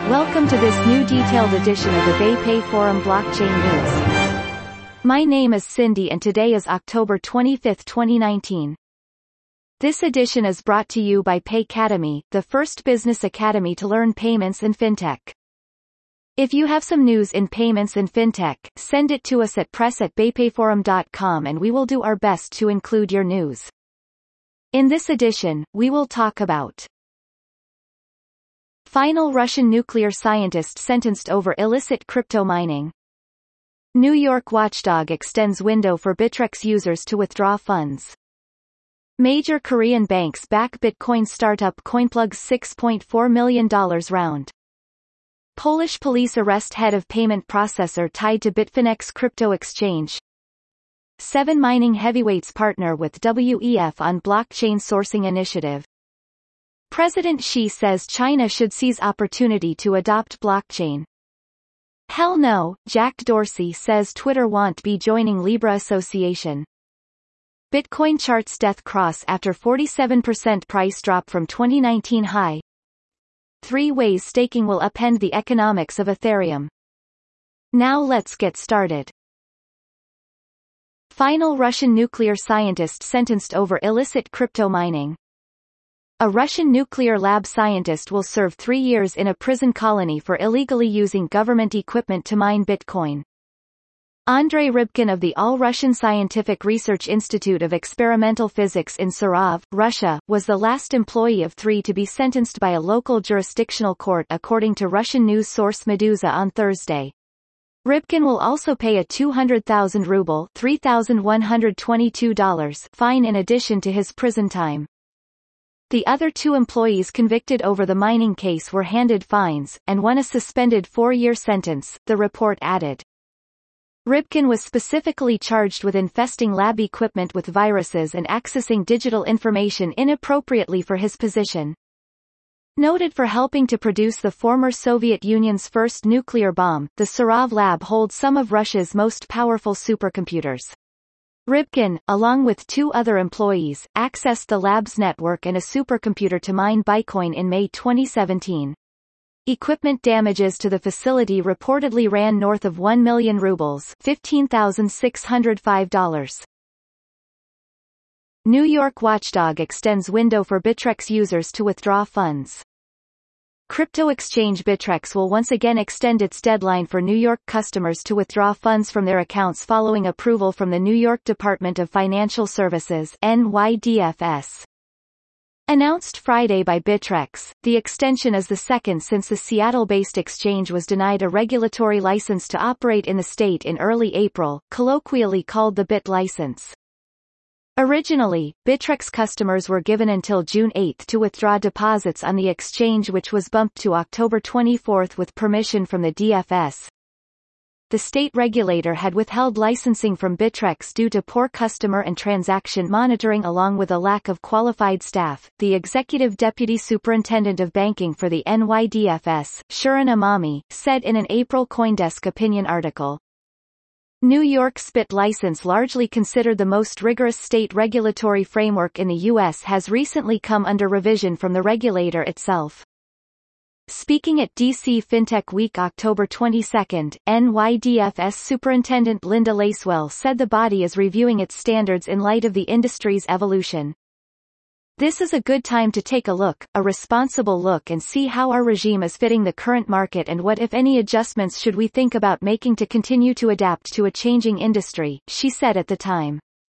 Welcome to this new detailed edition of the BayPay Forum Blockchain News. My name is Cindy and today is October 25, 2019. This edition is brought to you by Paycademy, the first business academy to learn payments and fintech. If you have some news in payments and fintech, send it to us at press@baypayforum.com and we will do our best to include your news. In this edition, we will talk about final Russian nuclear scientist sentenced over illicit crypto mining. New York watchdog extends window for Bittrex users to withdraw funds. Major Korean banks back Bitcoin startup Coinplug's $6.4 million round. Polish police arrest head of payment processor tied to Bitfinex crypto exchange. 7 mining heavyweights partner with WEF on blockchain sourcing initiative. President Xi says China should seize opportunity to adopt blockchain. Hell no, Jack Dorsey says Twitter won't be joining Libra Association. Bitcoin charts death cross after 47% price drop from 2019 high. 3 ways staking will upend the economics of Ethereum. Now let's get started. Final Russian nuclear scientist sentenced over illicit crypto mining. A Russian nuclear lab scientist will serve 3 years in a prison colony for illegally using government equipment to mine Bitcoin. Andrei Rybkin of the All-Russian Scientific Research Institute of Experimental Physics in Sarov, Russia, was the last employee of 3 to be sentenced by a local jurisdictional court according to Russian news source Meduza on Thursday. Rybkin will also pay a 200,000 ruble $3,122 fine in addition to his prison time. The other 2 employees convicted over the mining case were handed fines, and one a suspended 4-year sentence, the report added. Rybkin was specifically charged with infesting lab equipment with viruses and accessing digital information inappropriately for his position. Noted for helping to produce the former Soviet Union's first nuclear bomb, the Sarov lab holds some of Russia's most powerful supercomputers. Rybkin, along with 2 other employees, accessed the lab's network and a supercomputer to mine Bitcoin in May 2017. Equipment damages to the facility reportedly ran north of 1 million rubles $15,605. New York watchdog extends window for Bittrex users to withdraw funds. Crypto exchange Bittrex will once again extend its deadline for New York customers to withdraw funds from their accounts following approval from the New York Department of Financial Services (NYDFS). Announced Friday by Bittrex, the extension is the second since the Seattle-based exchange was denied a regulatory license to operate in the state in early April, colloquially called the Bit license. Originally, Bittrex customers were given until June 8 to withdraw deposits on the exchange, which was bumped to October 24 with permission from the DFS. The state regulator had withheld licensing from Bittrex due to poor customer and transaction monitoring along with a lack of qualified staff, the executive deputy superintendent of banking for the NYDFS, Shirin Amami, said in an April CoinDesk opinion article. New York's BIT license, largely considered the most rigorous state regulatory framework in the U.S., has recently come under revision from the regulator itself. Speaking at DC FinTech Week October 22, NYDFS Superintendent Linda Lacewell said the body is reviewing its standards in light of the industry's evolution. This is a good time to take a responsible look and see how our regime is fitting the current market and what if any adjustments should we think about making to continue to adapt to a changing industry, she said at the time.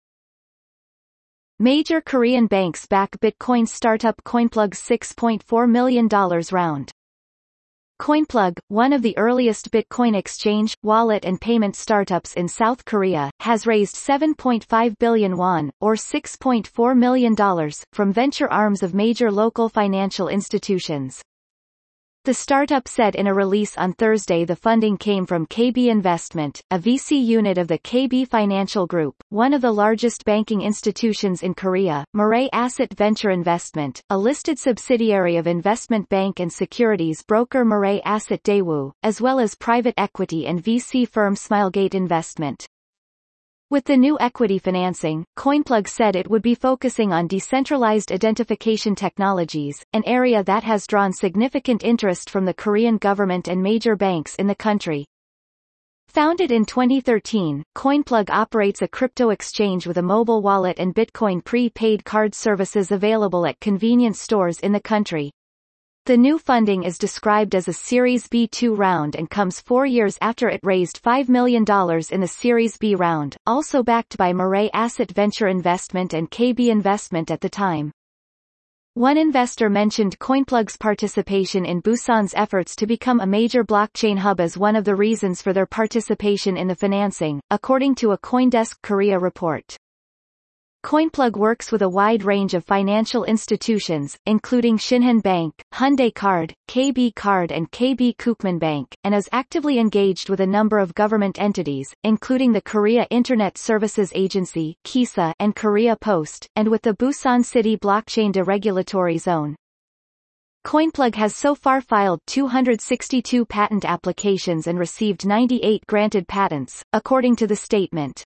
Major Korean banks back Bitcoin startup Coinplug's $6.4 million round. Coinplug, one of the earliest Bitcoin exchange, wallet and payment startups in South Korea, has raised 7.5 billion won, or $6.4 million, from venture arms of major local financial institutions. The startup said in a release on Thursday the funding came from KB Investment, a VC unit of the KB Financial Group, one of the largest banking institutions in Korea, Mirae Asset Venture Investment, a listed subsidiary of investment bank and securities broker Mirae Asset Daewoo, as well as private equity and VC firm Smilegate Investment. With the new equity financing, Coinplug said it would be focusing on decentralized identification technologies, an area that has drawn significant interest from the Korean government and major banks in the country. Founded in 2013, Coinplug operates a crypto exchange with a mobile wallet and Bitcoin pre-paid card services available at convenience stores in the country. The new funding is described as a Series B2 round and comes 4 years after it raised $5 million in the Series B round, also backed by Mirae Asset Venture Investment and KB Investment at the time. One investor mentioned Coinplug's participation in Busan's efforts to become a major blockchain hub as one of the reasons for their participation in the financing, according to a CoinDesk Korea report. Coinplug works with a wide range of financial institutions, including Shinhan Bank, Hyundai Card, KB Card and KB Kookmin Bank, and is actively engaged with a number of government entities, including the Korea Internet Services Agency (KISA) and Korea Post, and with the Busan City Blockchain Deregulatory Zone. Coinplug has so far filed 262 patent applications and received 98 granted patents, according to the statement.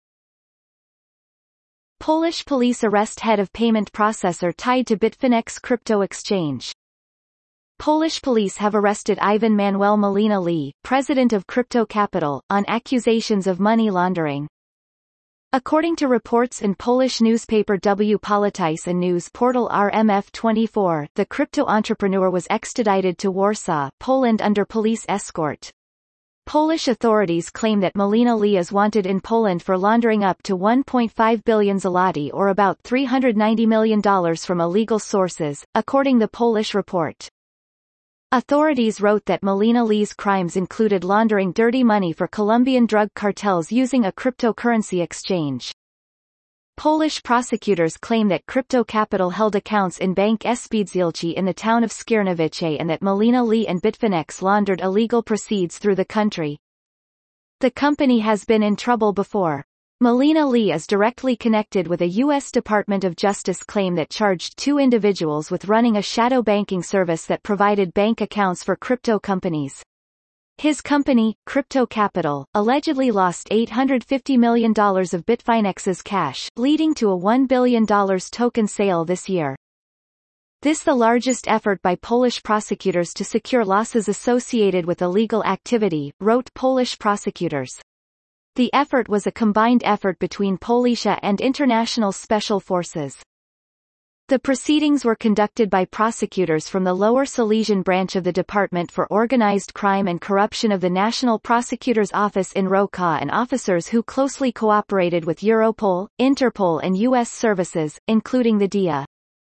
Polish police arrest head of payment processor tied to Bitfinex crypto exchange. Polish police have arrested Ivan Manuel Molina Lee, president of Crypto Capital, on accusations of money laundering. According to reports in Polish newspaper W Polityce and news portal RMF24, the crypto entrepreneur was extradited to Warsaw, Poland under police escort. Polish authorities claim that Molina Lee is wanted in Poland for laundering up to 1.5 billion zloty or about $390 million from illegal sources, according to the Polish report. Authorities wrote that Molina Lee's crimes included laundering dirty money for Colombian drug cartels using a cryptocurrency exchange. Polish prosecutors claim that Crypto Capital held accounts in Bank Spółdzielczy in the town of Skierniewice and that Molina Lee and Bitfinex laundered illegal proceeds through the country. The company has been in trouble before. Molina Lee is directly connected with a U.S. Department of Justice claim that charged 2 individuals with running a shadow banking service that provided bank accounts for crypto companies. His company, Crypto Capital, allegedly lost $850 million of Bitfinex's cash, leading to a $1 billion token sale this year. This the largest effort by Polish prosecutors to secure losses associated with illegal activity, wrote Polish prosecutors. The effort was a combined effort between Policja and International Special Forces. The proceedings were conducted by prosecutors from the Lower Silesian branch of the Department for Organized Crime and Corruption of the National Prosecutor's Office in Wrocław and officers who closely cooperated with Europol, Interpol and U.S. services, including the DIA.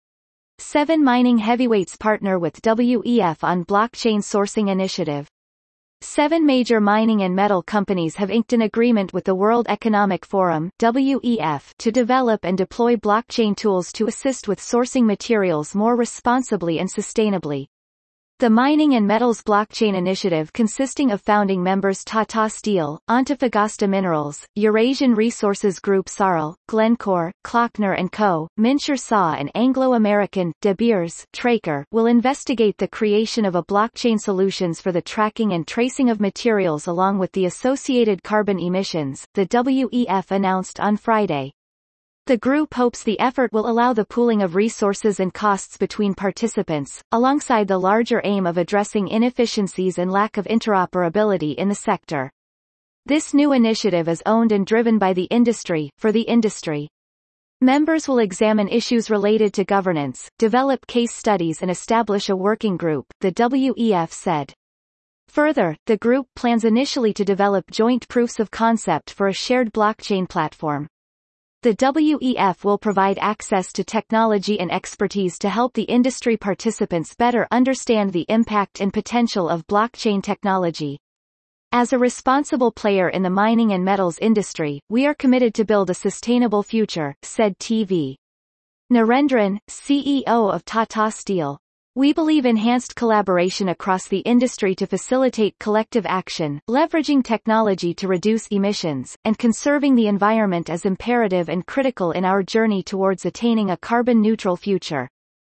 7 mining heavyweights partner with WEF on blockchain sourcing initiative. 7 major mining and metal companies have inked an agreement with the World Economic Forum (WEF) to develop and deploy blockchain tools to assist with sourcing materials more responsibly and sustainably. The Mining and Metals Blockchain Initiative, consisting of founding members Tata Steel, Antofagasta Minerals, Eurasian Resources Group Saral, Glencore, Klockner & Co., Minscher SA and Anglo-American, De Beers, Traker, will investigate the creation of a blockchain solutions for the tracking and tracing of materials along with the associated carbon emissions, the WEF announced on Friday. The group hopes the effort will allow the pooling of resources and costs between participants, alongside the larger aim of addressing inefficiencies and lack of interoperability in the sector. This new initiative is owned and driven by the industry, for the industry. Members will examine issues related to governance, develop case studies and establish a working group, the WEF said. Further, the group plans initially to develop joint proofs of concept for a shared blockchain platform. The WEF will provide access to technology and expertise to help the industry participants better understand the impact and potential of blockchain technology. As a responsible player in the mining and metals industry, we are committed to build a sustainable future, said T.V. Narendran, CEO of Tata Steel. We believe enhanced collaboration across the industry to facilitate collective action, leveraging technology to reduce emissions, and conserving the environment is imperative and critical in our journey towards attaining a carbon-neutral future.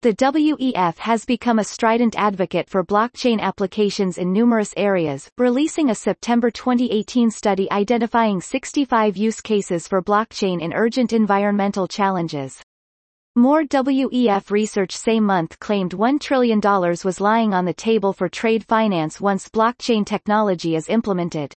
The WEF has become a strident advocate for blockchain applications in numerous areas, releasing a September 2018 study identifying 65 use cases for blockchain in urgent environmental challenges. More WEF research same month claimed $1 trillion was lying on the table for trade finance once blockchain technology is implemented.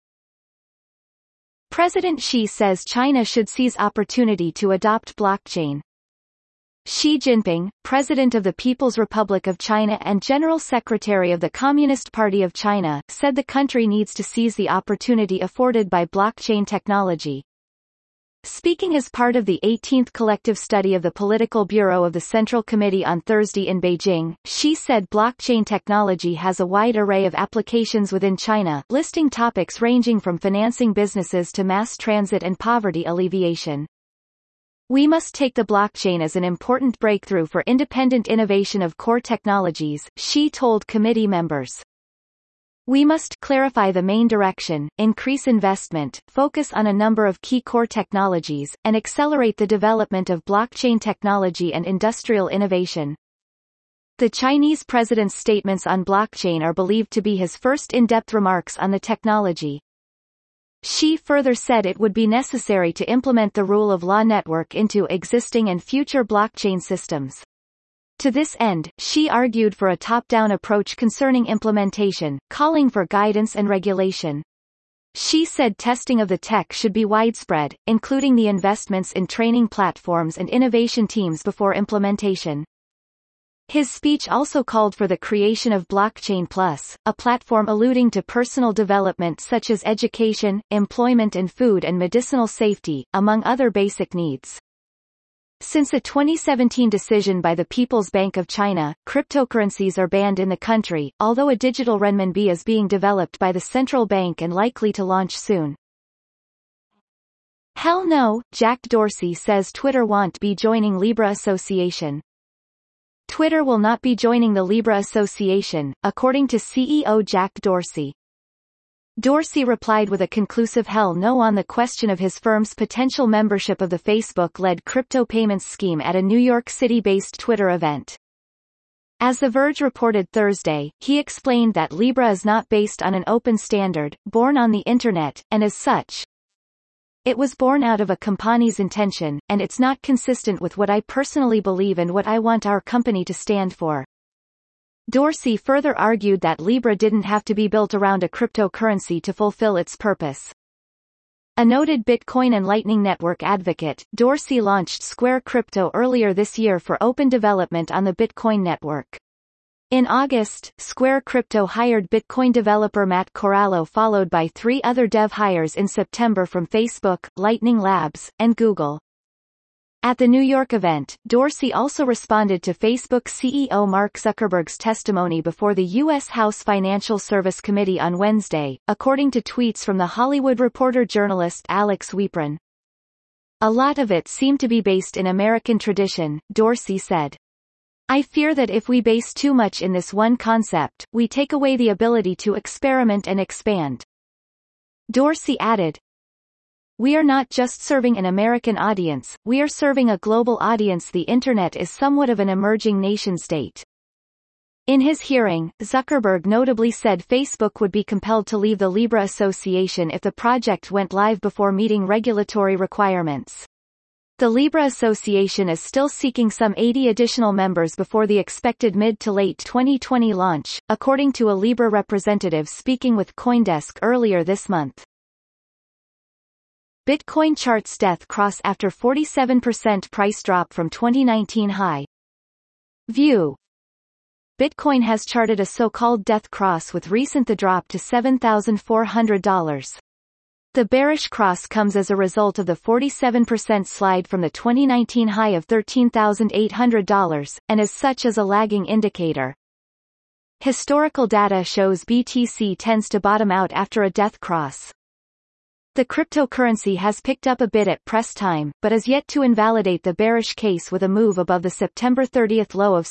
President Xi says China should seize opportunity to adopt blockchain. Xi Jinping, President of the People's Republic of China and General Secretary of the Communist Party of China, said the country needs to seize the opportunity afforded by blockchain technology. Speaking as part of the 18th collective study of the Political Bureau of the Central Committee on Thursday in Beijing, Xi said blockchain technology has a wide array of applications within China, listing topics ranging from financing businesses to mass transit and poverty alleviation. We must take the blockchain as an important breakthrough for independent innovation of core technologies, Xi told committee members. We must clarify the main direction, increase investment, focus on a number of key core technologies, and accelerate the development of blockchain technology and industrial innovation. The Chinese president's statements on blockchain are believed to be his first in-depth remarks on the technology. Xi further said it would be necessary to implement the rule of law network into existing and future blockchain systems. To this end, Xi argued for a top-down approach concerning implementation, calling for guidance and regulation. Xi said testing of the tech should be widespread, including the investments in training platforms and innovation teams before implementation. His speech also called for the creation of Blockchain Plus, a platform alluding to personal development such as education, employment and food and medicinal safety, among other basic needs. Since a 2017 decision by the People's Bank of China, cryptocurrencies are banned in the country, although a digital renminbi is being developed by the central bank and likely to launch soon. Hell no, Jack Dorsey says Twitter won't be joining Libra Association. Twitter will not be joining the Libra Association, according to CEO Jack Dorsey. Dorsey replied with a conclusive hell no on the question of his firm's potential membership of the Facebook-led crypto payments scheme at a New York City-based Twitter event. As The Verge reported Thursday, he explained that Libra is not based on an open standard, born on the Internet, and as such, it was born out of a company's intention, and it's not consistent with what I personally believe and what I want our company to stand for. Dorsey further argued that Libra didn't have to be built around a cryptocurrency to fulfill its purpose. A noted Bitcoin and Lightning Network advocate, Dorsey launched Square Crypto earlier this year for open development on the Bitcoin network. In August, Square Crypto hired Bitcoin developer Matt Corallo, followed by 3 other dev hires in September from Facebook, Lightning Labs, and Google. At the New York event, Dorsey also responded to Facebook CEO Mark Zuckerberg's testimony before the U.S. House Financial Service Committee on Wednesday, according to tweets from The Hollywood Reporter journalist Alex Wiepren. A lot of it seemed to be based in American tradition, Dorsey said. I fear that if we base too much in this one concept, we take away the ability to experiment and expand. Dorsey added, we are not just serving an American audience, we are serving a global audience. The Internet is somewhat of an emerging nation-state. In his hearing, Zuckerberg notably said Facebook would be compelled to leave the Libra Association if the project went live before meeting regulatory requirements. The Libra Association is still seeking some 80 additional members before the expected mid to late 2020 launch, according to a Libra representative speaking with CoinDesk earlier this month. Bitcoin charts death cross after 47% price drop from 2019 high. View. Bitcoin has charted a so-called death cross with recent the drop to $7,400. The bearish cross comes as a result of the 47% slide from the 2019 high of $13,800, and as such is a lagging indicator. Historical data shows BTC tends to bottom out after a death cross. The cryptocurrency has picked up a bit at press time, but is yet to invalidate the bearish case with a move above the September 30 low of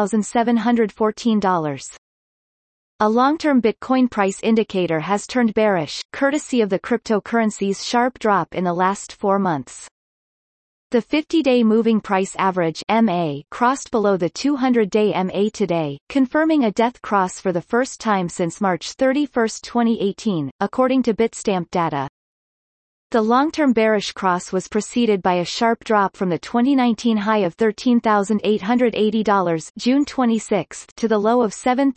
$7,714. A long-term Bitcoin price indicator has turned bearish, courtesy of the cryptocurrency's sharp drop in the last 4 months. The 50-day moving price average (MA) crossed below the 200-day MA today, confirming a death cross for the first time since March 31, 2018, according to Bitstamp data. The long-term bearish cross was preceded by a sharp drop from the 2019 high of $13,880 June 26 to the low of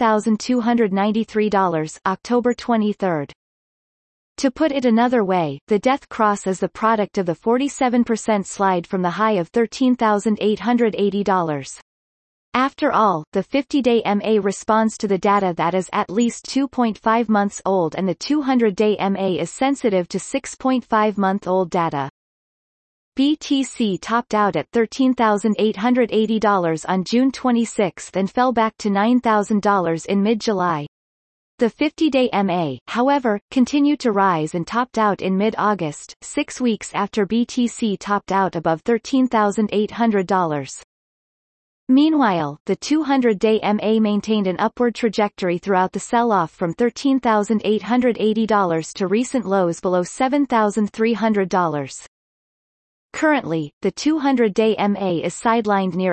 $7,293 October 23. To put it another way, the death cross is the product of the 47% slide from the high of $13,880. After all, the 50-day MA responds to the data that is at least 2.5 months old, and the 200-day MA is sensitive to 6.5-month-old data. BTC topped out at $13,880 on June 26 and fell back to $9,000 in mid-July. The 50-day MA, however, continued to rise and topped out in mid-August, 6 weeks after BTC topped out above $13,800. Meanwhile, the 200-day MA maintained an upward trajectory throughout the sell-off from $13,880 to recent lows below $7,300. Currently, the 200-day MA is sidelined near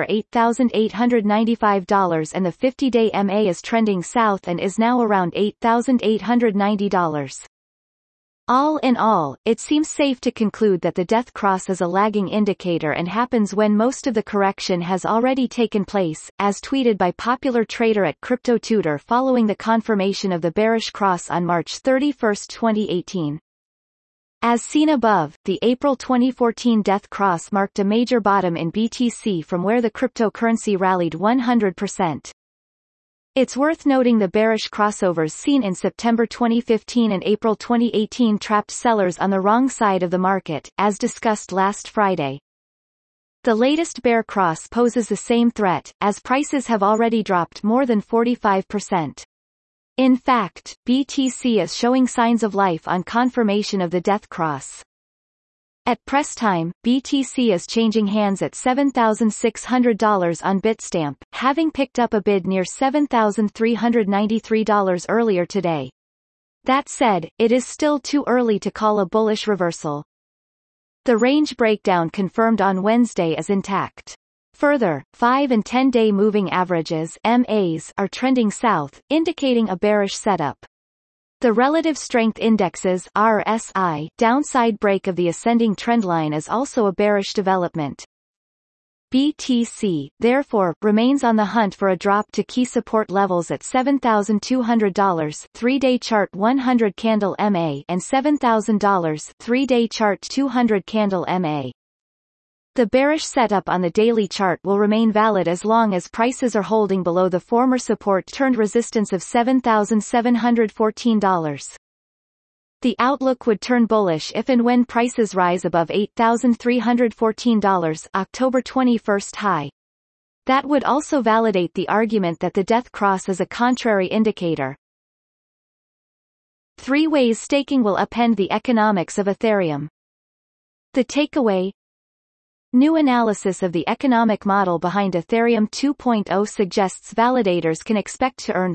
$8,895 and the 50-day MA is trending south and is now around $8,890. All in all, it seems safe to conclude that the death cross is a lagging indicator and happens when most of the correction has already taken place, as tweeted by popular trader at CryptoTutor following the confirmation of the bearish cross on March 31, 2018. As seen above, the April 2014 death cross marked a major bottom in BTC from where the cryptocurrency rallied 100%. It's worth noting the bearish crossovers seen in September 2015 and April 2018 trapped sellers on the wrong side of the market, as discussed last Friday. The latest bear cross poses the same threat, as prices have already dropped more than 45%. In fact, BTC is showing signs of life on confirmation of the death cross. At press time, BTC is changing hands at $7,600 on Bitstamp, having picked up a bid near $7,393 earlier today. That said, it is still too early to call a bullish reversal. The range breakdown confirmed on Wednesday is intact. Further, 5 and 10-day moving averages (MAs) are trending south, indicating a bearish setup. The relative strength indexes RSI downside break of the ascending trendline is also a bearish development. BTC, therefore, remains on the hunt for a drop to key support levels at $7,200 3-day chart 100 candle MA and $7,000 3-day chart 200 candle MA. The bearish setup on the daily chart will remain valid as long as prices are holding below the former support-turned-resistance of $7,714. The outlook would turn bullish if and when prices rise above $8,314 October 21 high. That would also validate the argument that the death cross is a contrary indicator. 3 ways staking will upend the economics of Ethereum. The takeaway: new analysis of the economic model behind Ethereum 2.0 suggests validators can expect to earn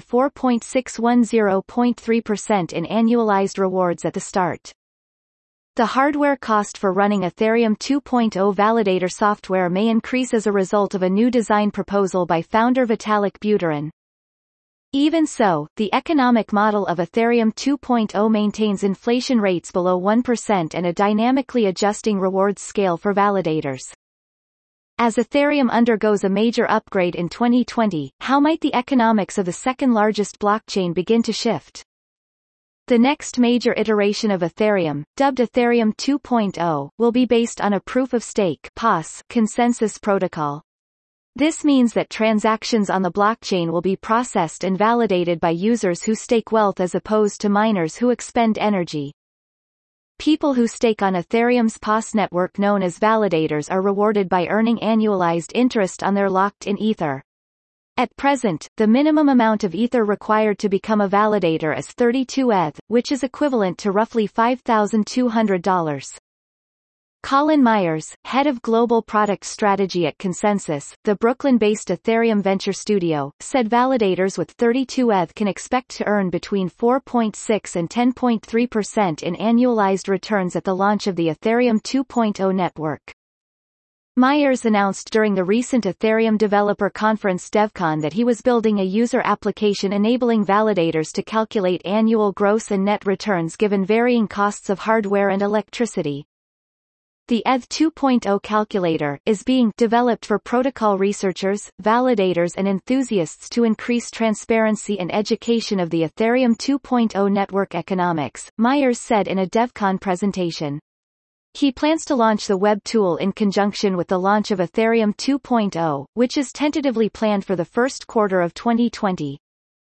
4.610.3% in annualized rewards at the start. The hardware cost for running Ethereum 2.0 validator software may increase as a result of a new design proposal by founder Vitalik Buterin. Even so, the economic model of Ethereum 2.0 maintains inflation rates below 1% and a dynamically adjusting rewards scale for validators. As Ethereum undergoes a major upgrade in 2020, how might the economics of the second-largest blockchain begin to shift? The next major iteration of Ethereum, dubbed Ethereum 2.0, will be based on a proof-of-stake (POS) consensus protocol. This means that transactions on the blockchain will be processed and validated by users who stake wealth as opposed to miners who expend energy. People who stake on Ethereum's POS network known as validators are rewarded by earning annualized interest on their locked-in Ether. At present, the minimum amount of Ether required to become a validator is 32 ETH, which is equivalent to roughly $5,200. Colin Myers, head of global product strategy at ConsenSys, the Brooklyn-based Ethereum venture studio, said validators with 32 ETH can expect to earn between 4.6 and 10.3% in annualized returns at the launch of the Ethereum 2.0 network. Myers announced during the recent Ethereum developer conference DevCon that he was building a user application enabling validators to calculate annual gross and net returns given varying costs of hardware and electricity. The ETH 2.0 calculator is being developed for protocol researchers, validators and enthusiasts to increase transparency and education of the Ethereum 2.0 network economics, Myers said in a DevCon presentation. He plans to launch the web tool in conjunction with the launch of Ethereum 2.0, which is tentatively planned for the first quarter of 2020.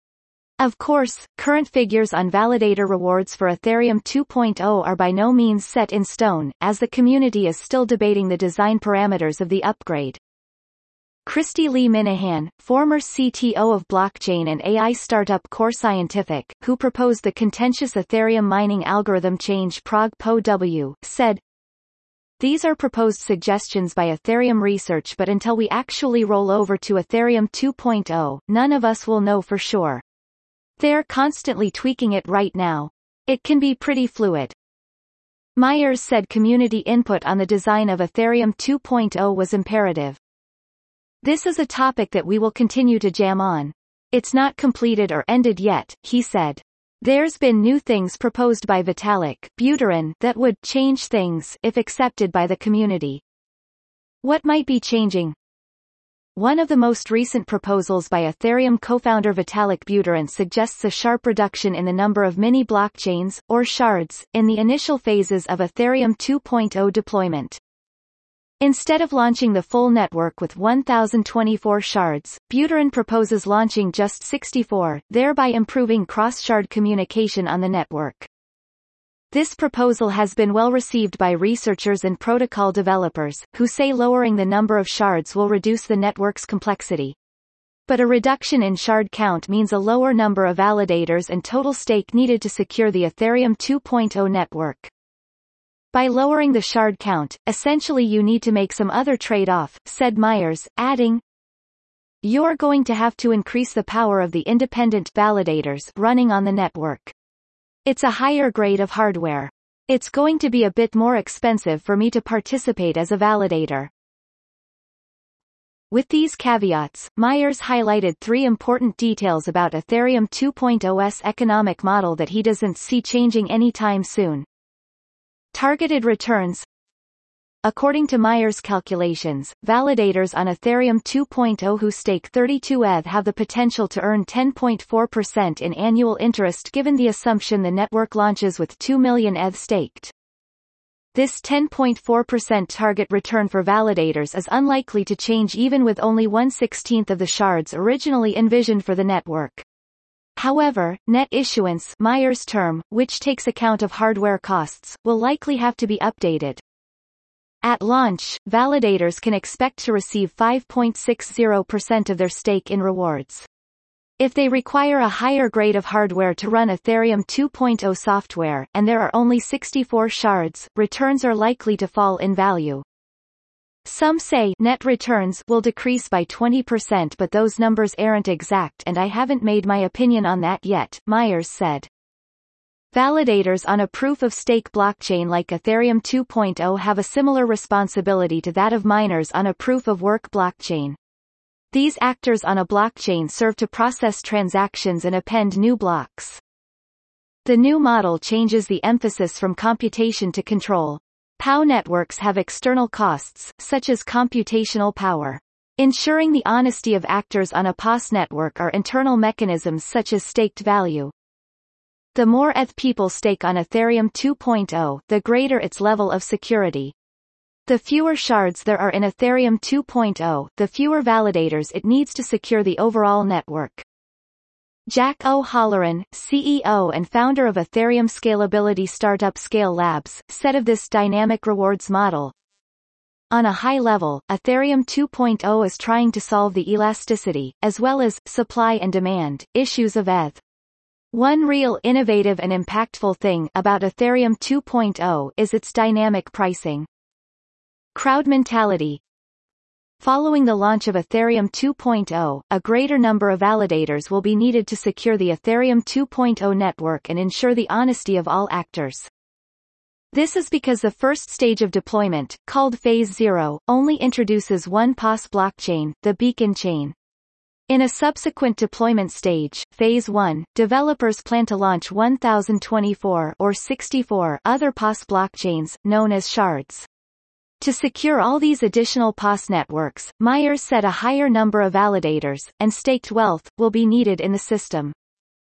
Of course, current figures on validator rewards for Ethereum 2.0 are by no means set in stone, as the community is still debating the design parameters of the upgrade. Christy Lee Minahan, former CTO of blockchain and AI startup Core Scientific, who proposed the contentious Ethereum mining algorithm change PROG-POW, said, "These are proposed suggestions by Ethereum research, but until we actually roll over to Ethereum 2.0, none of us will know for sure. They're constantly tweaking it right now. It can be pretty fluid." Myers said community input on the design of Ethereum 2.0 was imperative. "This is a topic that we will continue to jam on. It's not completed or ended yet," he said. "There's been new things proposed by Vitalik Buterin that would change things if accepted by the community." What might be changing? One of the most recent proposals by Ethereum co-founder Vitalik Buterin suggests a sharp reduction in the number of mini blockchains, or shards, in the initial phases of Ethereum 2.0 deployment. Instead of launching the full network with 1,024 shards, Buterin proposes launching just 64, thereby improving cross-shard communication on the network. This proposal has been well received by researchers and protocol developers, who say lowering the number of shards will reduce the network's complexity. But a reduction in shard count means a lower number of validators and total stake needed to secure the Ethereum 2.0 network. By lowering the shard count, essentially you need to make some other trade-off, said Myers, adding, "You're going to have to increase the power of the independent validators running on the network. It's a higher grade of hardware. It's going to be a bit more expensive for me to participate as a validator." With these caveats, Myers highlighted three important details about Ethereum 2.0's economic model that he doesn't see changing anytime soon. Targeted returns. According to Myers' calculations, validators on Ethereum 2.0 who stake 32 ETH have the potential to earn 10.4% in annual interest given the assumption the network launches with 2 million ETH staked. This 10.4% target return for validators is unlikely to change even with only 1/16 of the shards originally envisioned for the network. However, net issuance, Myers' term, which takes account of hardware costs, will likely have to be updated. At launch, validators can expect to receive 5.60% of their stake in rewards. If they require a higher grade of hardware to run Ethereum 2.0 software, and there are only 64 shards, returns are likely to fall in value. Some say net returns will decrease by 20%, but those numbers aren't exact and I haven't made my opinion on that yet, Myers said. Validators on a proof-of-stake blockchain like Ethereum 2.0 have a similar responsibility to that of miners on a proof-of-work blockchain. These actors on a blockchain serve to process transactions and append new blocks. The new model changes the emphasis from computation to control. POW networks have external costs, such as computational power. Ensuring the honesty of actors on a POS network are internal mechanisms such as staked value. The more ETH people stake on Ethereum 2.0, the greater its level of security. The fewer shards there are in Ethereum 2.0, the fewer validators it needs to secure the overall network. Jack O'Halloran, CEO and founder of Ethereum scalability startup Scale Labs, said of this dynamic rewards model, "On a high level, Ethereum 2.0 is trying to solve the elasticity, as well as supply and demand, issues of ETH. One real innovative and impactful thing about Ethereum 2.0 is its dynamic pricing. Crowd mentality. Following the launch of Ethereum 2.0, a greater number of validators will be needed to secure the Ethereum 2.0 network and ensure the honesty of all actors. This is because the first stage of deployment, called Phase 0, only introduces one POS blockchain, the Beacon chain. In a subsequent deployment stage, Phase 1, developers plan to launch 1024 or 64 other POS blockchains, known as shards. To secure all these additional POS networks, Myers said a higher number of validators, and staked wealth, will be needed in the system.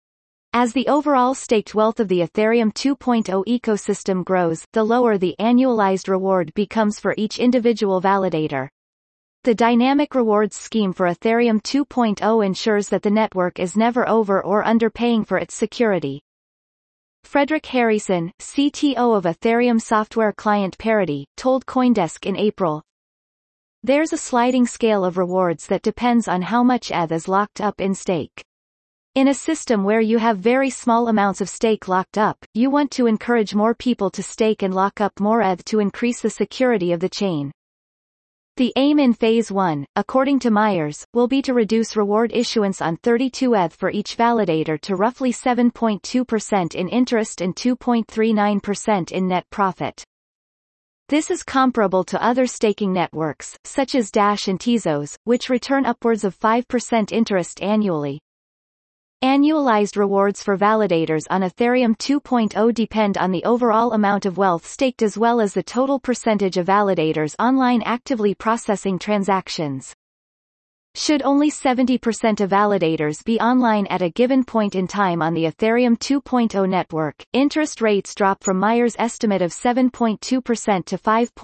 As the overall staked wealth of the Ethereum 2.0 ecosystem grows, the lower the annualized reward becomes for each individual validator. The dynamic rewards scheme for Ethereum 2.0 ensures that the network is never over or underpaying for its security. Frederick Harrison, CTO of Ethereum software client Parity, told CoinDesk in April, "There's a sliding scale of rewards that depends on how much ETH is locked up in stake. In a system where you have very small amounts of stake locked up, you want to encourage more people to stake and lock up more ETH to increase the security of the chain." The aim in Phase 1, according to Myers, will be to reduce reward issuance on 32 ETH for each validator to roughly 7.2% in interest and 2.39% in net profit. This is comparable to other staking networks, such as Dash and Tezos, which return upwards of 5% interest annually. Annualized rewards for validators on Ethereum 2.0 depend on the overall amount of wealth staked as well as the total percentage of validators online actively processing transactions. Should only 70% of validators be online at a given point in time on the Ethereum 2.0 network, interest rates drop from Myers' estimate of 7.2% to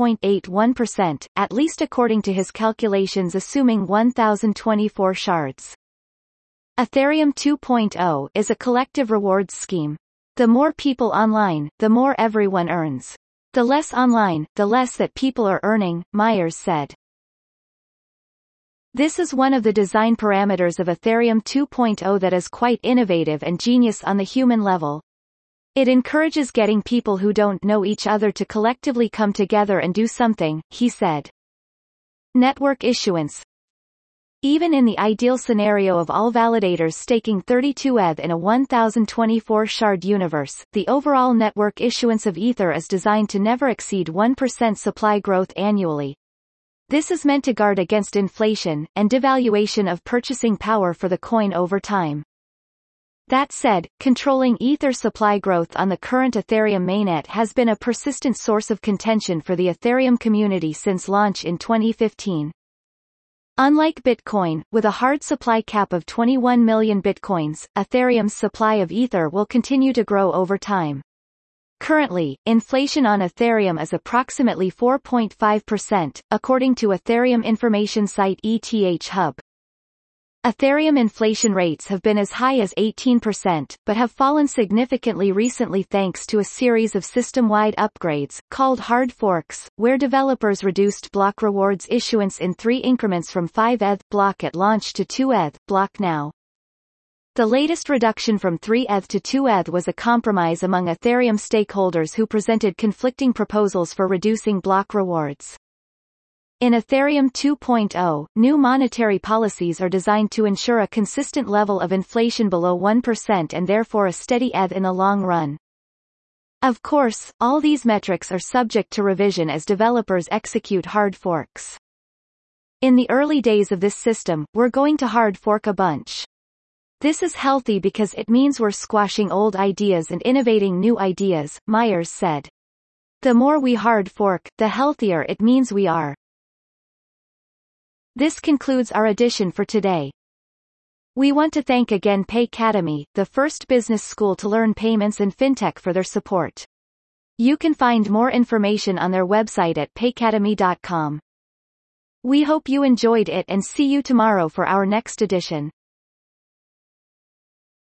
5.81%, at least according to his calculations assuming 1024 shards. Ethereum 2.0 is a collective rewards scheme. The more people online, the more everyone earns. The less online, the less that people are earning, Myers said. This is one of the design parameters of Ethereum 2.0 that is quite innovative and genius on the human level. It encourages getting people who don't know each other to collectively come together and do something, he said. Network issuance. Even in the ideal scenario of all validators staking 32 ETH in a 1024 shard universe, the overall network issuance of Ether is designed to never exceed 1% supply growth annually. This is meant to guard against inflation, and devaluation of purchasing power for the coin over time. That said, controlling Ether supply growth on the current Ethereum mainnet has been a persistent source of contention for the Ethereum community since launch in 2015. Unlike Bitcoin, with a hard supply cap of 21 million Bitcoins, Ethereum's supply of Ether will continue to grow over time. Currently, inflation on Ethereum is approximately 4.5%, according to Ethereum information site ETH Hub. Ethereum inflation rates have been as high as 18%, but have fallen significantly recently thanks to a series of system-wide upgrades, called hard forks, where developers reduced block rewards issuance in 3 increments from 5 ETH block at launch to 2 ETH block now. The latest reduction from 3 ETH to 2 ETH was a compromise among Ethereum stakeholders who presented conflicting proposals for reducing block rewards. In Ethereum 2.0, new monetary policies are designed to ensure a consistent level of inflation below 1% and therefore a steady ETH in the long run. Of course, all these metrics are subject to revision as developers execute hard forks. In the early days of this system, we're going to hard fork a bunch. This is healthy because it means we're squashing old ideas and innovating new ideas, Myers said. The more we hard fork, the healthier it means we are. This concludes our edition for today. We want to thank again Paycademy, the first business school to learn payments and fintech, for their support. You can find more information on their website at paycademy.com. We hope you enjoyed it and see you tomorrow for our next edition.